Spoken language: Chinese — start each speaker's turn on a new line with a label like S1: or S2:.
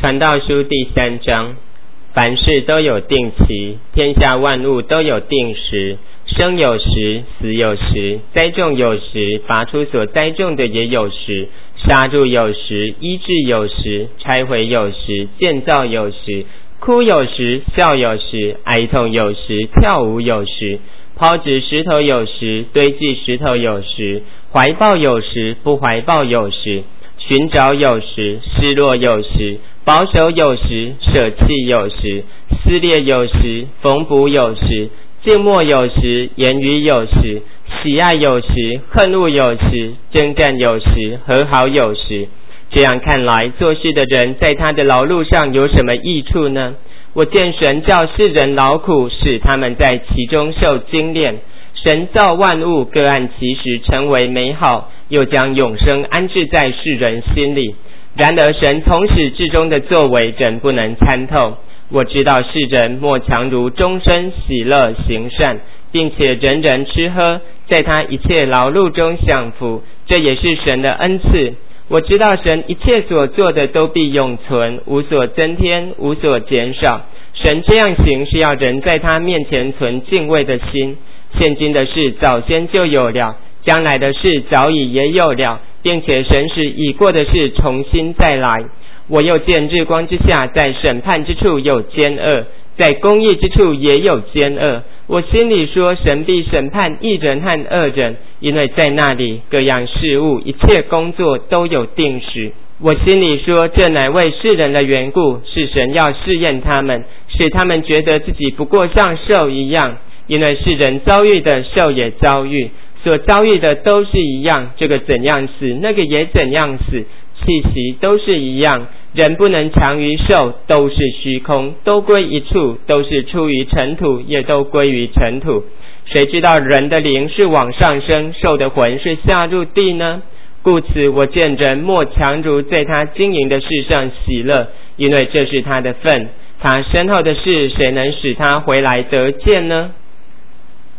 S1: 传道书第3章，凡事都有定期，天下万物都有定时，生有时，死有时，栽种有时，拔出所栽种的也有时，杀戮有时，医治有时，拆毁有时，建造有时，哭有时，笑有时，哀痛有时，跳舞有时，抛掷石头有时，堆积石头有时，怀抱有时，不怀抱有时，寻找有时，失落有时，保守有时，舍弃有时，撕裂有时，缝补有时，静默有时，言语有时，喜爱有时，恨恶有时，征战有时，和好有时。这样看来，做事的人在他的劳碌上有什么益处呢？我见神叫世人劳苦，使他们在其中受精炼。神造万物，各按其时成为美好，又将永生安置在世人心里。然而神从始至终的作为仍不能参透。我知道世人莫强如终身喜乐行善，并且人人吃喝，在他一切劳碌中享福，这也是神的恩赐。我知道神一切所做的都必永存，无所增添，无所减少。神这样行是要人在他面前存敬畏的心。现今的事早先就有了，将来的事早已也有了，并且神使已过的事重新再来。我又见日光之下，在审判之处有奸恶，在公义之处也有奸恶。我心里说，神必审判义人和恶人，因为在那里各样事物一切工作都有定时。我心里说，这乃为世人的缘故，是神要试验他们，使他们觉得自己不过像兽一样。因为世人遭遇的，兽也遭遇，所遭遇的都是一样，这个怎样死，那个也怎样死，气息都是一样。人不能强于兽，都是虚空，都归一处，都是出于尘土，也都归于尘土。谁知道人的灵是往上升，兽的魂是下入地呢？故此我见人莫强如在他经营的事上喜乐，因为这是他的份。他身后的事，谁能使他回来得见呢？